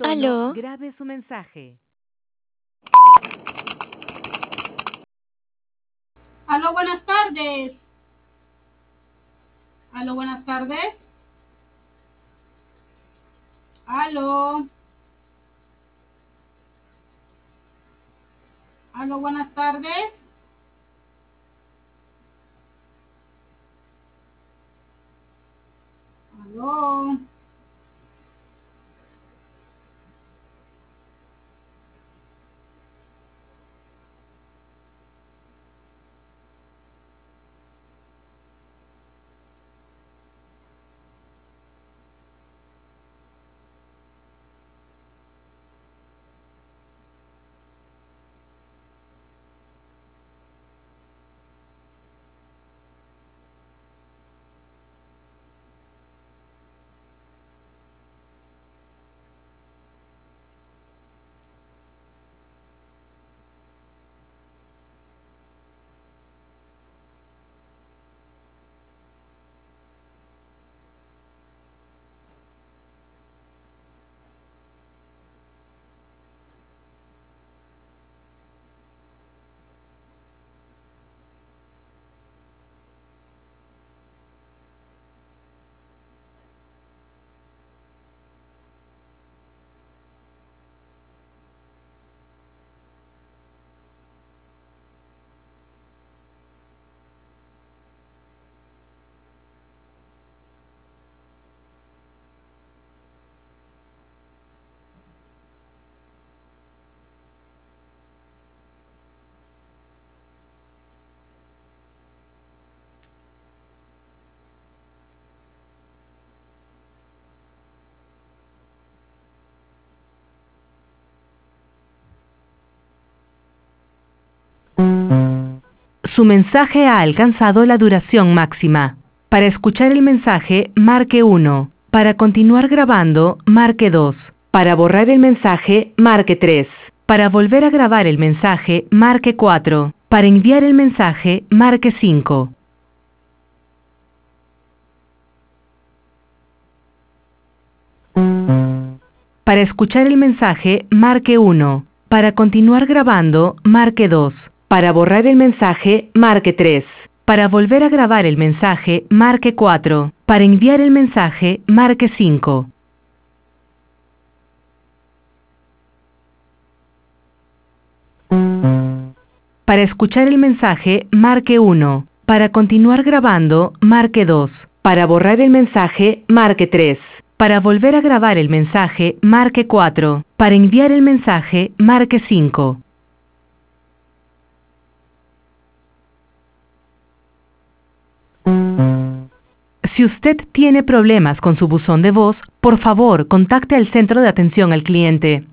tono, ¿Aló? grabe su mensaje. Aló, buenas tardes. Aló, buenas tardes. Aló. Aló, buenas tardes. Aló. Su mensaje ha alcanzado la duración máxima. Para escuchar el mensaje, marque 1. Para continuar grabando, marque 2. Para borrar el mensaje, marque 3. Para volver a grabar el mensaje, marque 4. Para enviar el mensaje, marque 5. Para escuchar el mensaje, marque 1. Para continuar grabando, marque 2. Para borrar el mensaje, marque 3. Para volver a grabar el mensaje, marque 4. Para enviar el mensaje, marque 5. Para escuchar el mensaje, marque 1. Para continuar grabando, marque 2. Para borrar el mensaje, marque 3. Para volver a grabar el mensaje, marque 4. Para enviar el mensaje, marque 5. Si usted tiene problemas con su buzón de voz, por favor, contacte al centro de atención al cliente.